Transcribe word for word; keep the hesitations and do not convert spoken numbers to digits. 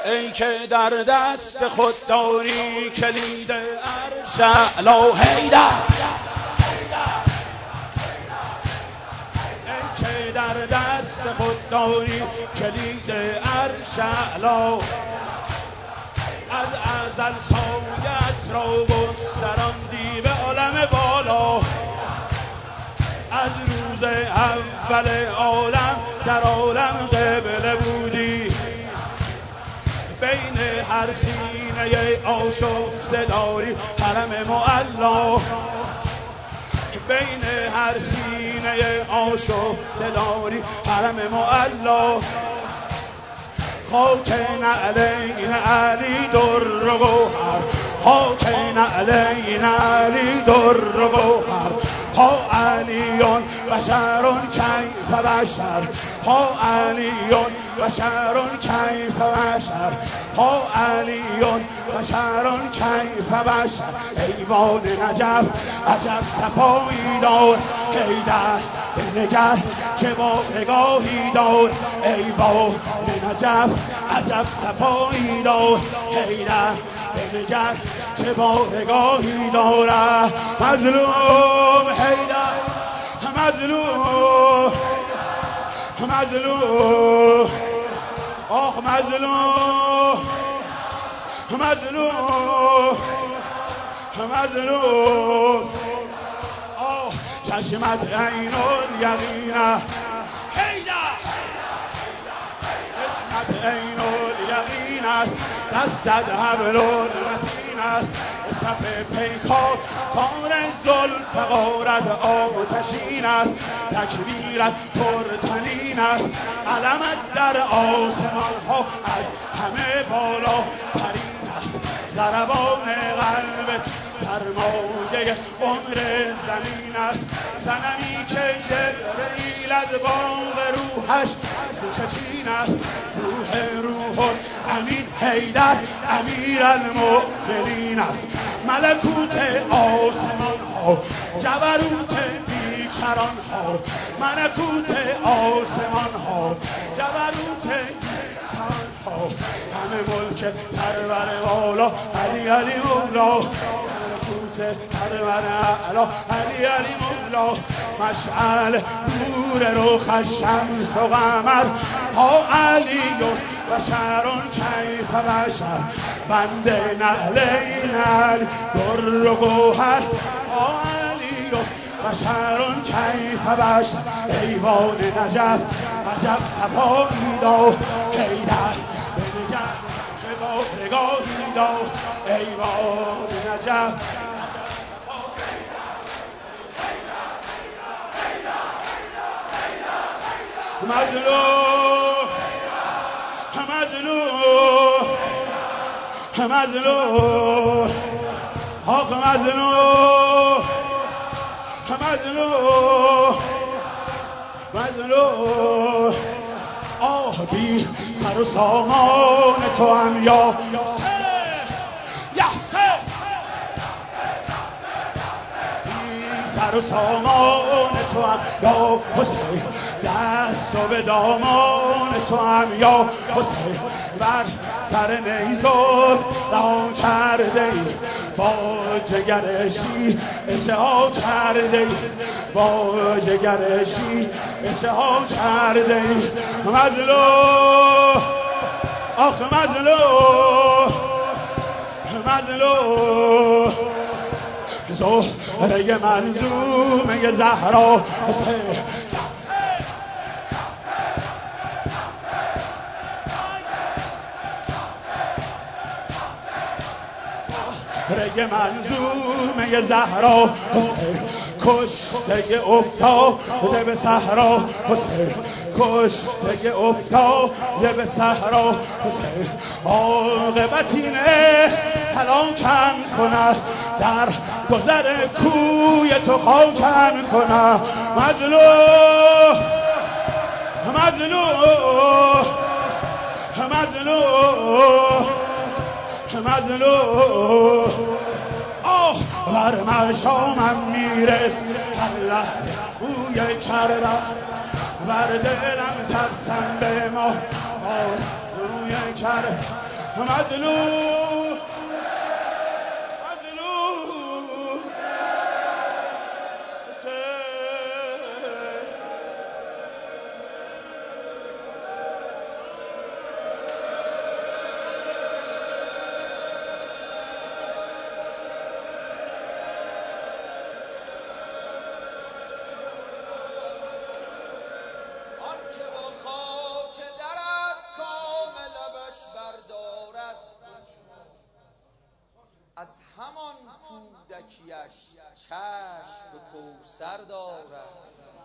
ای که در دست خود داری کلید عرش اعلی حیدر، ای که در دست خود داری کلید عرش اعلی، از ازل سایت را گستراندی به عالم بالا، از روز اول عالم در عالم قبله بودی، بین هر سینه آشفته داری حرم معلا، بین هر سینه آشفته داری حرم معلا، خاک نعلین علی در و گوهر، خاک نعلین علی در و گوهر، ها علیون بشرون کیف بشر، ها علیون بشرون کیف بشر، ها علیون بشرون کیف بشر. ایوان نجف عجب صفایی دار حیدر، بنگر که با نگاهی دار، ایوان نجف عجب صفایی دار حیدر، بنگر چه با نگاهی داره. مظلوم حیدر، مظلوم مظلوم آه مظلوم مظلوم مظلوم آه چشمت عین الیقین حیدر، چشمت عین الیقین است، دستت حبل المتین است، صف پیکار کار زلف غارت آتشین است، تکبیرت پرتنین است، علمت در آسمان ها از همه بالا ترین است، ضربان قلبت سرمایه عمر زمین است، صنمی که جبرئیل از باغ روحش چین است، روح روح امین حیدر امیر المؤمنین است، ملکوت آسمان ها جبروت بیکران ها، ملکوت آسمان ها جبروت بیکران ها، همه ملک پرور والا علی علی مولا، ملکوت پرور اعلا علی علی مولا، مشعل نور رخ شمس و قمر، ها علیون بشرون کیف بشر، بنده نعلین علی در و گوهر، ها علیون بشرون کیف بشر. ایوان نجف عجب صفایی دار حیدر، بنگر چه با نگاهی دار، ایوان نجف مظلوم مظلوم مظلوم حق مظلوم مظلوم مظلوم آه بی سر و سامان تو هم یا سر و سامان تو هم یا حسین، دست و به دامان تو هم یا حسین، بر سر نیزار دهان کرده ای، با جگر شیر اچه ها کرده ای، با جگر شیر اچه ها کرده ای. مظلوم آخ مظلوم مظلوم زهره منظومه زهرا حسین، زهره منظومه زهرا حسین، کشته افتاده به صحرا حسین، کشته افتاده به صحرا حسین، عاقبت این عشق هلاکم کند، در گذر کوی تو خاکم کند. مظلوم مظلوم مظلوم مظلوم آه بر مشامم میرس هر لحظه بوی کربلا، بر دلم ترسم به ما بوی کربلا، مظلوم مظلوم از همان کودکیش چشم به کوثر دارد.